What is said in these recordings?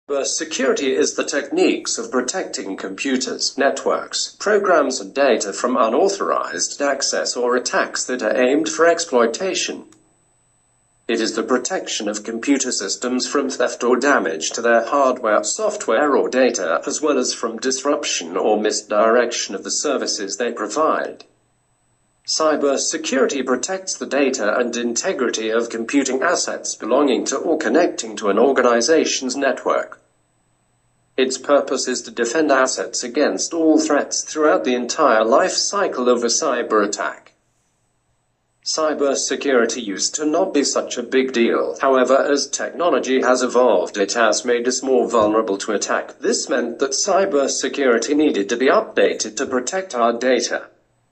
Security is the techniques of protecting computers, networks, programs and data from unauthorized access or attacks that are aimed for exploitation. It is the protection of computer systems from theft or damage to their hardware, software or data, as well as from disruption or misdirection of the services they provide. Cybersecurity protects the data and integrity of computing assets belonging to or connecting to an organization's network. Its purpose is to defend assets against all threats throughout the entire life cycle of a cyber attack. Cybersecurity used to not be such a big deal. However, as technology has evolved, it has made us more vulnerable to attack. This meant that cybersecurity needed to be updated to protect our data.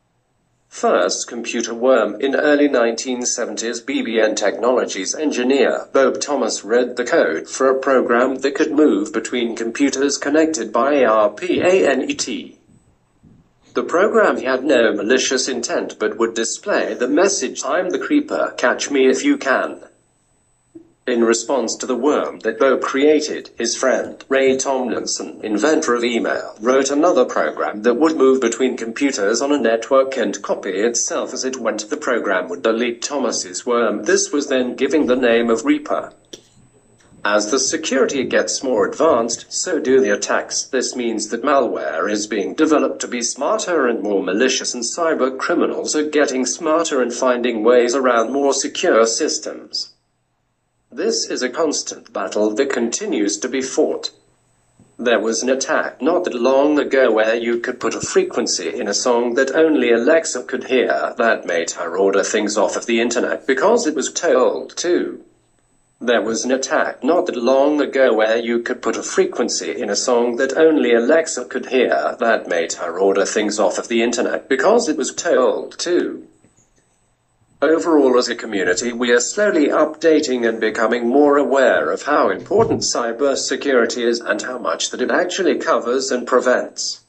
First computer worm. In early 1970s, BBN Technologies engineer Bob Thomas read the code for a program that could move between computers connected by ARPANET. The program had no malicious intent but would display the message, "I'm the creeper, catch me if you can." In response to the worm that Bob created, his friend, Ray Tomlinson, inventor of email, wrote another program that would move between computers on a network and copy itself as it went. The program would delete Thomas's worm. This was then given the name of Reaper. As the security gets more advanced, so do the attacks. This means that malware is being developed to be smarter and more malicious, and cyber criminals are getting smarter and finding ways around more secure systems. This is a constant battle that continues to be fought. There was an attack not that long ago where you could put a frequency in a song that only Alexa could hear. That made her order things off of the internet because it was told to. There was an attack not that long ago where you could put a frequency in a song that only Alexa could hear. That made her order things off of the internet because it was told to. Overall, as a community, we are slowly updating and becoming more aware of how important cybersecurity is and how much that it actually covers and prevents.